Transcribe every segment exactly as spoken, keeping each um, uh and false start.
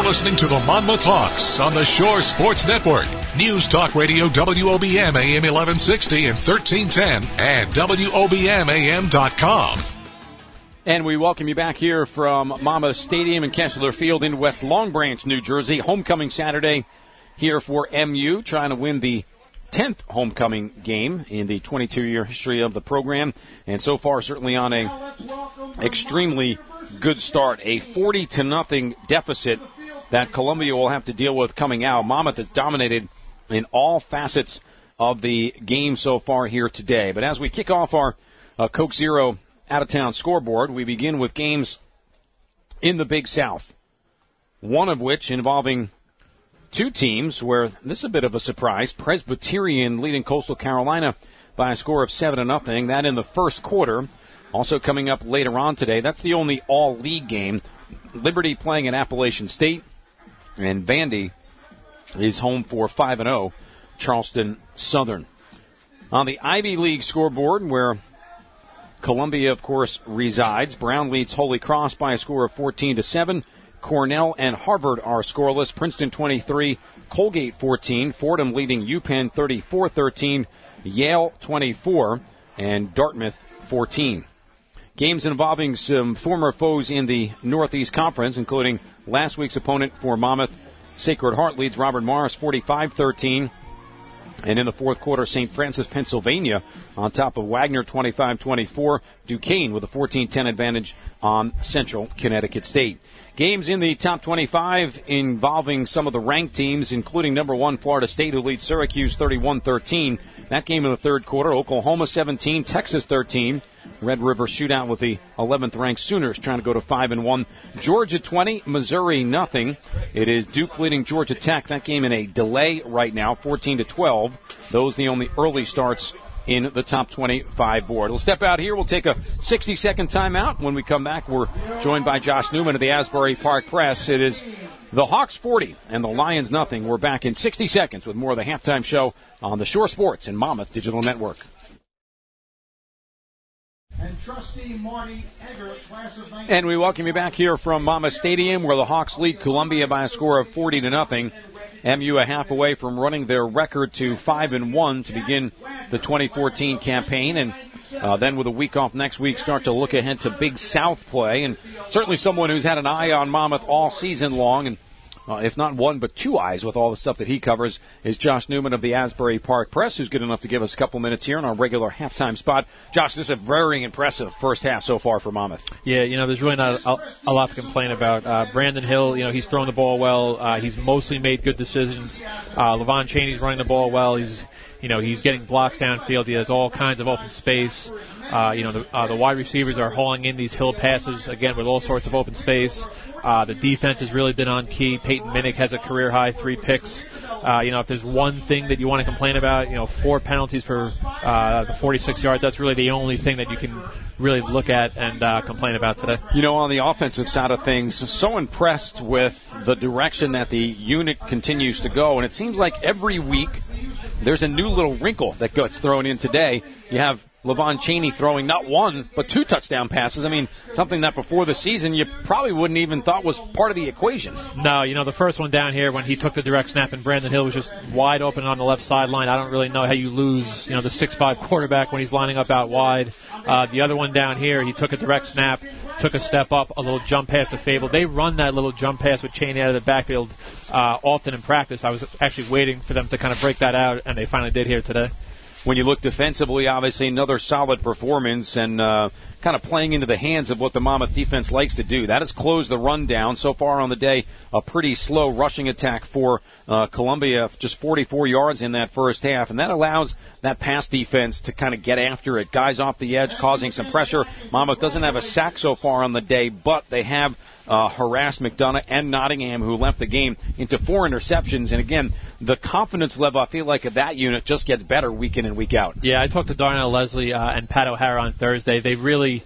listening to the Monmouth Hawks on the Shore Sports Network. News Talk Radio W O B M A M eleven sixty and thirteen ten and W O B M A M dot com. And we welcome you back here from Monmouth Stadium and Kessler Field in West Long Branch, New Jersey. Homecoming Saturday here for M U, trying to win the tenth homecoming game in the twenty-two-year history of the program. And so far, certainly on a extremely good start. A forty to nothing deficit that Columbia will have to deal with coming out. Monmouth has dominated in all facets of the game so far here today. But as we kick off our uh, Coke Zero out-of-town scoreboard, we begin with games in the Big South, one of which involving two teams where this is a bit of a surprise. Presbyterian leading Coastal Carolina by a score of seven to nothing. That in the first quarter. Also coming up later on today, that's the only all-league game. Liberty playing at Appalachian State, and Vandy is home for five and oh, Charleston Southern. On the Ivy League scoreboard, where Columbia, of course, resides, Brown leads Holy Cross by a score of fourteen to seven. Cornell and Harvard are scoreless. Princeton twenty-three, Colgate fourteen. Fordham leading UPenn thirty-four thirteen. Yale twenty-four, and Dartmouth fourteen. Games involving some former foes in the Northeast Conference, including last week's opponent for Monmouth. Sacred Heart leads Robert Morris forty-five thirteen. And in the fourth quarter, Saint Francis, Pennsylvania on top of Wagner twenty-five twenty-four. Duquesne with a fourteen ten advantage on Central Connecticut State. Games in the top twenty-five involving some of the ranked teams, including number one Florida State, who leads Syracuse thirty-one thirteen. That game in the third quarter, Oklahoma seventeen, Texas thirteen. Red River shootout with the eleventh ranked Sooners trying to go to five and one. Georgia twenty, Missouri nothing. It is Duke leading Georgia Tech. That game in a delay right now, fourteen to twelve. Those the only early starts in the top twenty-five board. We'll step out here. We'll take a sixty-second timeout. When we come back, we're joined by Josh Newman of the Asbury Park Press. It is the Hawks forty and the Lions nothing. We're back in sixty seconds with more of the halftime show on the Shore Sports and Monmouth Digital Network. And trustee Marty Egger, class of nineteen. And we welcome you back here from Monmouth Stadium, where the Hawks lead Columbia by a score of forty to nothing. M U a half away from running their record to five and one to begin the twenty fourteen campaign, and uh, then with a week off next week, start to look ahead to Big South play. And certainly someone who's had an eye on Monmouth all season long, and Uh, if not one, but two eyes with all the stuff that he covers, is Josh Newman of the Asbury Park Press, who's good enough to give us a couple minutes here in our regular halftime spot. Josh, this is a very impressive first half so far for Monmouth. Yeah, you know, there's really not a, a lot to complain about. Uh, Brandon Hill, you know, he's thrown the ball well. Uh, he's mostly made good decisions. Uh, Levon Chaney's running the ball well. He's You know, he's getting blocks downfield. He has all kinds of open space. Uh, you know, the, uh, the wide receivers are hauling in these hill passes, again, with all sorts of open space. Uh, the defense has really been on key. Peyton Minnick has a career-high three picks. Uh, you know, if there's one thing that you want to complain about, you know, four penalties for uh, the forty-six yards, that's really the only thing that you can really look at and uh, complain about today. You know, on the offensive side of things, so impressed with the direction that the unit continues to go. And it seems like every week there's a new little wrinkle that gets thrown in today. You have Levon Chaney throwing not one, but two touchdown passes. I mean, something that before the season you probably wouldn't even thought was part of the equation. No, you know, the first one down here when he took the direct snap and Brandon Hill was just wide open on the left sideline. I don't really know how you lose, you know, the six five quarterback when he's lining up out wide. Uh, the other one down here, he took a direct snap, took a step up, a little jump pass to Fable. They run that little jump pass with Chaney out of the backfield uh, often in practice. I was actually waiting for them to kind of break that out, and they finally did here today. When you look defensively, obviously another solid performance and uh, kind of playing into the hands of what the Monmouth defense likes to do. That has closed the run down. So far on the day, a pretty slow rushing attack for uh, Columbia, just forty-four yards in that first half. And that allows that pass defense to kind of get after it. Guys off the edge causing some pressure. Monmouth doesn't have a sack so far on the day, but they have Uh, harassed McDonough and Nottingham, who left the game, into four interceptions. And again, the confidence level, I feel like, of that unit just gets better week in and week out. Yeah, I talked to Darnell Leslie uh, and Pat O'Hara on Thursday. They really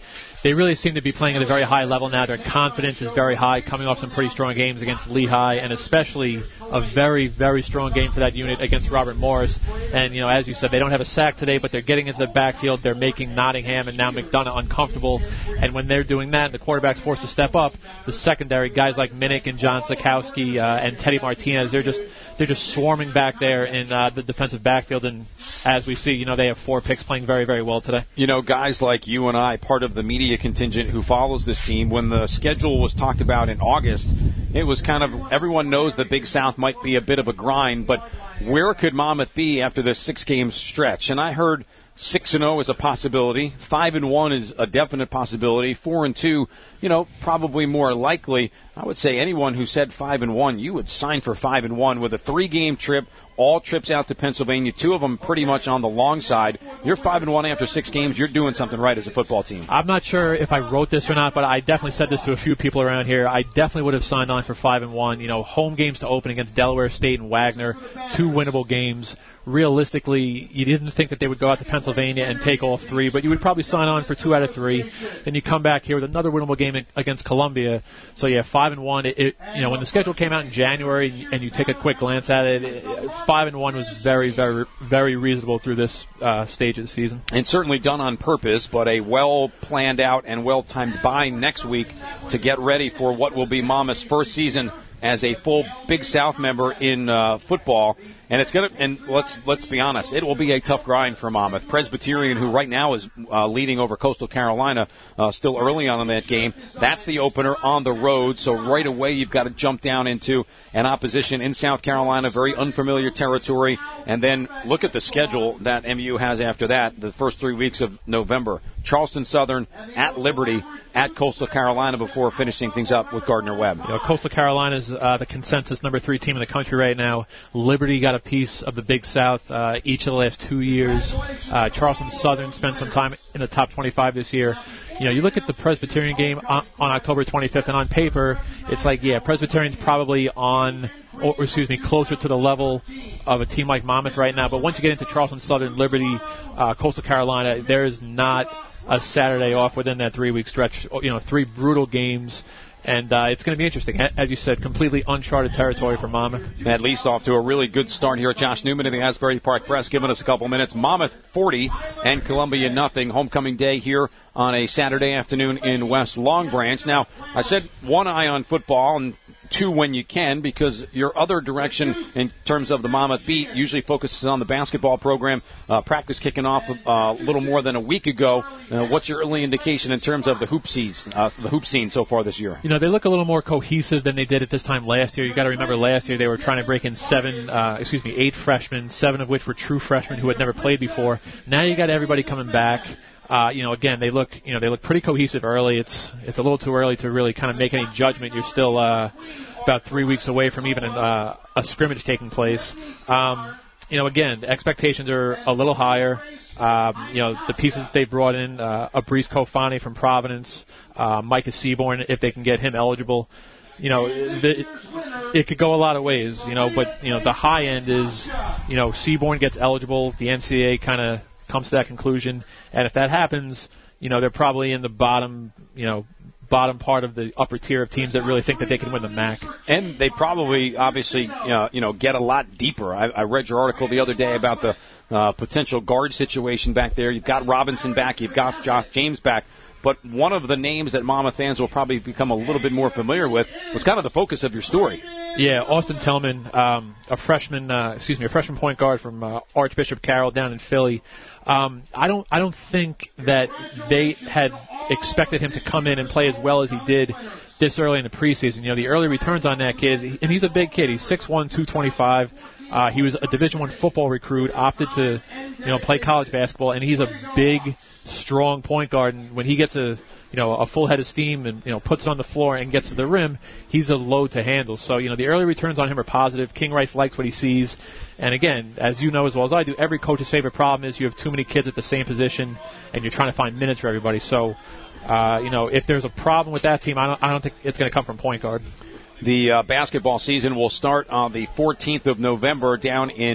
they really seem to be playing at a very high level now. Their confidence is very high, coming off some pretty strong games against Lehigh, and especially a very, very strong game for that unit against Robert Morris. And, you know, as you said, they don't have a sack today, but they're getting into the backfield. They're making Nottingham and now McDonough uncomfortable. And when they're doing that and the quarterback's forced to step up, the secondary, guys like Minnick and John Sikowski uh, and Teddy Martinez, they're just they're just swarming back there in uh, the defensive backfield. And as we see, you know, they have four picks playing very, very well today. You know, guys like you and I, part of the media contingent who follows this team, when the schedule was talked about in August, it was kind of, everyone knows the Big South might be a bit of a grind, but where could Monmouth be after this six-game stretch? And I heard six and oh is a possibility. five and one is a definite possibility. four and two, you know, probably more likely. I would say anyone who said five and one, you would sign for five and one with a three-game trip, all trips out to Pennsylvania, two of them pretty much on the long side. You're five and one after six games. You're doing something right as a football team. I'm not sure if I wrote this or not, but I definitely said this to a few people around here. I definitely would have signed on for five and one. You know, home games to open against Delaware State and Wagner, two winnable games. Realistically, you didn't think that they would go out to Pennsylvania and take all three, but you would probably sign on for two out of three. Then you come back here with another winnable game against Columbia. So yeah, five and one. It, it, you know, when the schedule came out in January and you take a quick glance at it, it five and one was very, very, very reasonable through this uh, stage of the season. And certainly done on purpose, but a well planned out and well timed bye next week to get ready for what will be Monmouth's first season as a full Big South member in uh, football. And it's gonna, and let's let's be honest, it will be a tough grind for Monmouth. Presbyterian, who right now is uh, leading over Coastal Carolina, uh, still early on in that game. That's the opener on the road. So right away you've got to jump down into an opposition in South Carolina, very unfamiliar territory. And then look at the schedule that M U has after that. The first three weeks of November: Charleston Southern, at Liberty, at Coastal Carolina, before finishing things up with Gardner-Webb. You know, Coastal Carolina is uh, the consensus number three team in the country right now. Liberty got a piece of the Big South uh, each of the last two years. Uh, Charleston Southern spent some time in the top twenty-five this year. You know, you look at the Presbyterian game on, on October twenty-fifth, and on paper, it's like, yeah, Presbyterian's probably on, or excuse me, closer to the level of a team like Monmouth right now. But once you get into Charleston Southern, Liberty, uh, Coastal Carolina, there is not a Saturday off within that three-week stretch. You know, three brutal games. And uh, it's going to be interesting. As you said, completely uncharted territory for Monmouth. At least off to a really good start here. Josh Newman in the Asbury Park Press giving us a couple minutes. Monmouth forty and Columbia nothing. Homecoming day here on a Saturday afternoon in West Long Branch. Now, I said one eye on football and two when you can, because your other direction in terms of the Monmouth beat usually focuses on the basketball program. Uh, practice kicking off uh, a little more than a week ago. Uh, what's your early indication in terms of the hoop scenes, uh, the hoop scene so far this year? You know, they look a little more cohesive than they did at this time last year. You got to remember last year they were trying to break in seven, uh, excuse me, eight freshmen, seven of which were true freshmen who had never played before. Now you got everybody coming back. Uh, you know, again, they look, you know, they look pretty cohesive early. It's it's a little too early to really kind of make any judgment. You're still uh, about three weeks away from even uh, a scrimmage taking place. Um, you know, again, the expectations are a little higher. Um, you know, the pieces that they brought in, uh, Abrice Kofani from Providence, uh, Micah Seaborn, if they can get him eligible. You know, the, it could go a lot of ways, you know, but, you know, the high end is, you know, Seaborn gets eligible, the N C double A kind of comes to that conclusion, and if that happens, you know, they're probably in the bottom, you know, bottom part of the upper tier of teams that really think that they can win the M A C. And they probably, obviously, uh, you know, get a lot deeper. I, I read your article the other day about the uh, potential guard situation back there. You've got Robinson back. You've got Josh James back. But one of the names that Monmouth fans will probably become a little bit more familiar with was kind of the focus of your story. Yeah, Austin Tillman, um, a freshman, uh, excuse me, a freshman point guard from uh, Archbishop Carroll down in Philly. Um, I don't, I don't think that they had expected him to come in and play as well as he did this early in the preseason. You know, the early returns on that kid, and he's a big kid. He's six one, two twenty-five. Uh, he was a Division I football recruit, opted to, you know, play college basketball, and he's a big, strong point guard. And when he gets a, you know, a full head of steam and, you know, puts it on the floor and gets to the rim, he's a load to handle. So, you know, the early returns on him are positive. King Rice likes what he sees. And again, as you know as well as I do, every coach's favorite problem is you have too many kids at the same position and you're trying to find minutes for everybody. So, uh, you know, if there's a problem with that team, I don't, I don't think it's going to come from point guard. The uh, basketball season will start on the fourteenth of November down in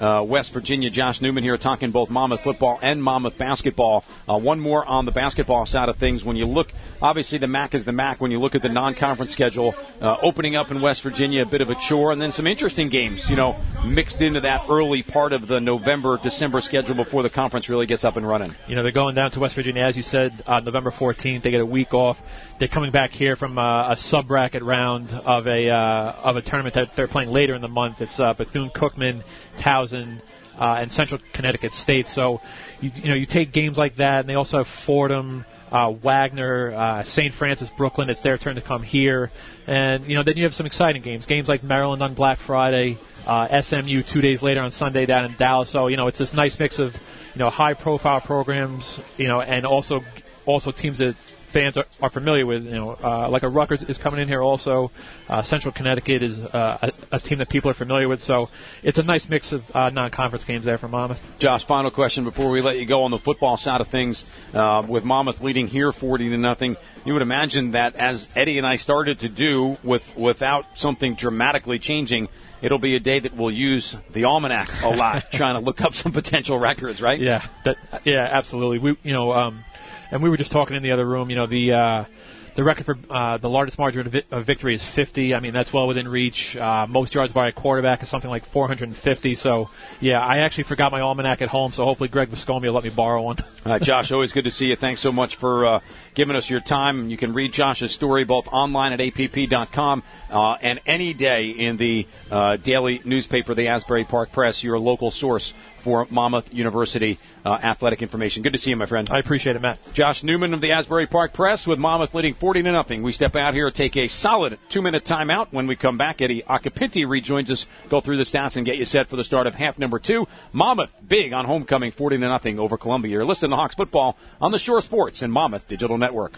uh, West Virginia. Josh Newman here talking both Monmouth football and Monmouth basketball. Uh, one more on the basketball side of things. When you look, obviously the M A C is the M A C. When you look at the non-conference schedule, uh, opening up in West Virginia, a bit of a chore, and then some interesting games, you know, mixed into that early part of the November, December schedule before the conference really gets up and running. You know, they're going down to West Virginia, as you said, uh, November fourteenth. They get a week off. They're coming back here from uh, a sub-bracket round of a uh, of a tournament that they're playing later in the month. It's uh, Bethune-Cookman, Towson, uh, and Central Connecticut State. So, you, you know, you take games like that, and they also have Fordham, uh, Wagner, uh, Saint Francis, Brooklyn. It's their turn to come here. And, you know, then you have some exciting games. Games like Maryland on Black Friday, uh, S M U two days later on Sunday down in Dallas. So, you know, it's this nice mix of, you know, high-profile programs, you know, and also also teams that fans are, are familiar with. You know, uh, like a Rutgers is coming in here also. Uh, Central Connecticut is uh, a, a team that people are familiar with. So it's a nice mix of uh, non-conference games there for Monmouth. Josh, final question before we let you go on the football side of things. Uh, with Monmouth leading here forty to nothing, you would imagine that as Eddie and I started to do, with without something dramatically changing, it'll be a day that we'll use the almanac a lot, trying to look up some potential records, right? Yeah, that, yeah, absolutely. We, you know, um, and we were just talking in the other room. You know, the uh, the record for uh, the largest margin of, vi- of victory is fifty. I mean, that's well within reach. Uh, most yards by a quarterback is something like four hundred fifty. So, yeah, I actually forgot my almanac at home. So hopefully Greg Viscomi will let me borrow one. Uh, Josh, always good to see you. Thanks so much for uh, giving us your time. You can read Josh's story both online at A P P dot com uh, and any day in the uh, daily newspaper, the Asbury Park Press, your local source for Monmouth University uh, athletic information. Good to see you, my friend. I appreciate it, Matt. Josh Newman of the Asbury Park Press with Monmouth leading forty to nothing. We step out here, take a solid two-minute timeout. When we come back, Eddie Acapinti rejoins us, go through the stats and get you set for the start of half number two. Monmouth big on homecoming, forty to nothing over Columbia. You're listening to Hawks football on the Shore Sports and Monmouth Digital Network.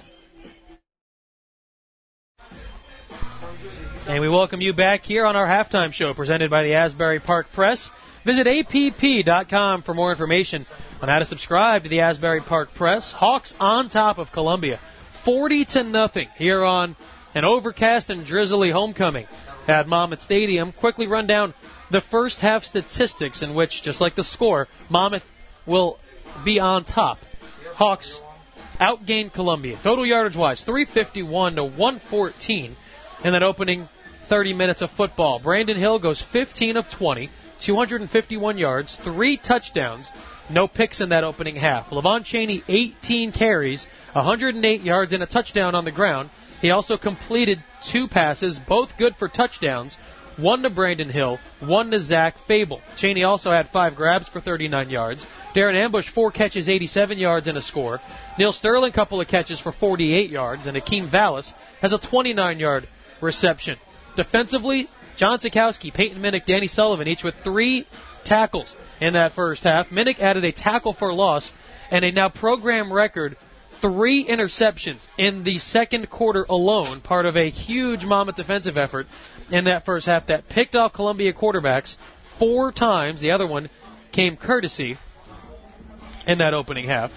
And we welcome you back here on our halftime show presented by the Asbury Park Press. Visit A P P dot com for more information on how to subscribe to the Asbury Park Press. Hawks on top of Columbia, forty to nothing here on an overcast and drizzly homecoming at Monmouth Stadium. Quickly run down the first half statistics in which, just like the score, Monmouth will be on top. Hawks outgained Columbia. Total yardage-wise, three fifty-one to one fourteen in that opening thirty minutes of football. Brandon Hill goes fifteen of twenty. two hundred fifty-one yards, three touchdowns, no picks in that opening half. Levon Chaney, eighteen carries, one hundred eight yards and a touchdown on the ground. He also completed two passes, both good for touchdowns, one to Brandon Hill, one to Zach Fable. Chaney also had five grabs for thirty-nine yards. Darren Ambush, four catches, eighty-seven yards and a score. Neil Sterling, couple of catches for forty-eight yards, and Akeem Vallis has a twenty-nine-yard reception. Defensively, John Sikowski, Peyton Minnick, Danny Sullivan, each with three tackles in that first half. Minnick added a tackle for loss and a now program record three interceptions in the second quarter alone, part of a huge Monmouth defensive effort in that first half that picked off Columbia quarterbacks four times. The other one came courtesy in that opening half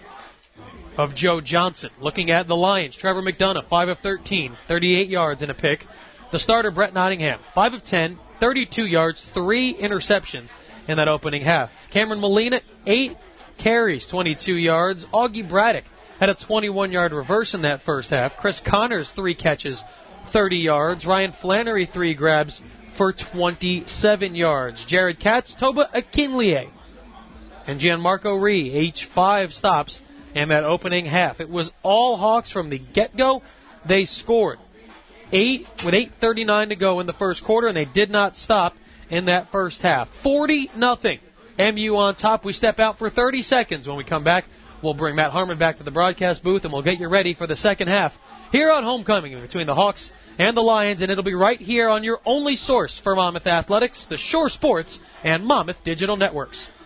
of Joe Johnson. Looking at the Lions, Trevor McDonough, five of thirteen, thirty-eight yards and a pick. The starter, Brett Nottingham, five of ten, thirty-two yards, three interceptions in that opening half. Cameron Molina, eight carries, twenty-two yards. Augie Braddock had a twenty-one-yard reverse in that first half. Chris Connors, three catches, thirty yards. Ryan Flannery, three grabs for twenty-seven yards. Jared Katz, Toba Akinlie, and Gianmarco Ree, each five stops in that opening half. It was all Hawks from the get-go. They scored eight with eight thirty-nine to go in the first quarter, and they did not stop in that first half. forty nothing. M U on top. We step out for thirty seconds. When we come back, we'll bring Matt Harmon back to the broadcast booth, and we'll get you ready for the second half here on Homecoming between the Hawks and the Lions, and it'll be right here on your only source for Monmouth Athletics, the Shore Sports and Monmouth Digital Networks.